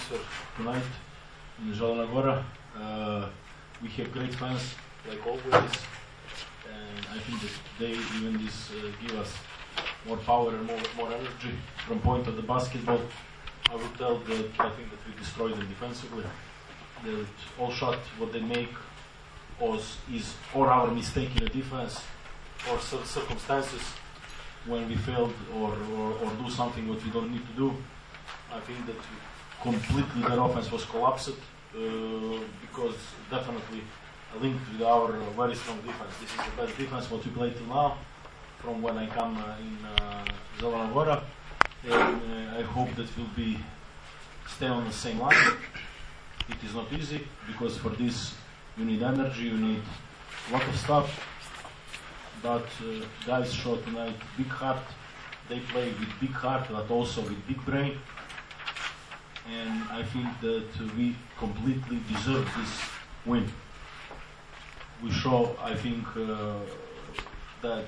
atmosphere tonight in Zelena Gora. We have great fans, like always, and I think that they even this give us more power and more energy from point of the basketball. I would tell that I think that we destroy them defensively. That all shot what they make is or our mistake in the defense or circumstances when we failed or do something what we don't need to do. I think that completely their offense was collapsed because definitely linked with our very strong defense. This is the best defense what we play till now from when I come in Zelena Gora, and I hope that we'll be stay on the same line. It is not easy because for this you need energy, you need a lot of stuff. But guys showed tonight big heart. They play with big heart, but also with big brain. And I think that we completely deserve this win. We show, I think, that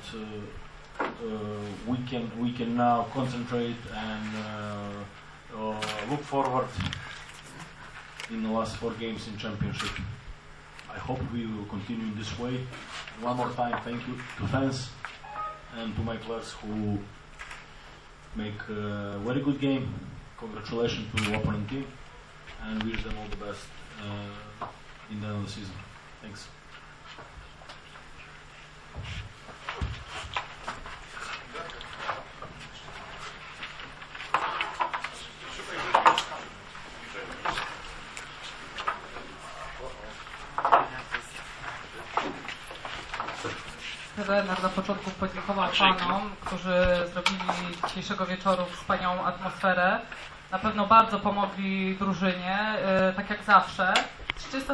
we can now concentrate and look forward in the last 4 games in championship. I hope we will continue in this way. One more time, thank you to fans and to my players who make a very good game. Congratulations to the opponent team and wish them all the best in the end of the season. Thanks. Trener na początku podziękował panom, którzy zrobili dzisiejszego wieczoru wspaniałą atmosferę. Na pewno bardzo pomogli drużynie, tak jak zawsze. Z czysto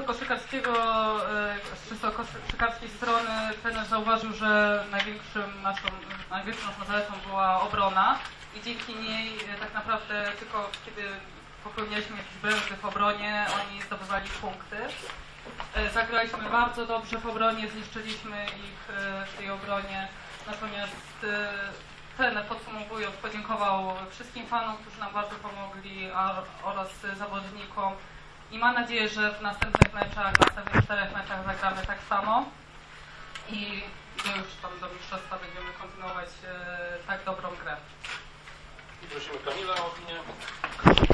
koszykarskiej strony trener zauważył, że największą naszą zaletą była obrona i dzięki niej tak naprawdę tylko kiedy popełnialiśmy jakieś błędy w obronie, oni zdobywali punkty. Zagraliśmy bardzo dobrze w obronie, zniszczyliśmy ich w tej obronie, natomiast trener podsumowując podziękował wszystkim fanom, którzy nam bardzo pomogli oraz zawodnikom i mam nadzieję, że w następnych 4 meczach zagramy tak samo i już tam do mistrzostwa będziemy kontynuować tak dobrą grę. I prosimy Kamila o opinię.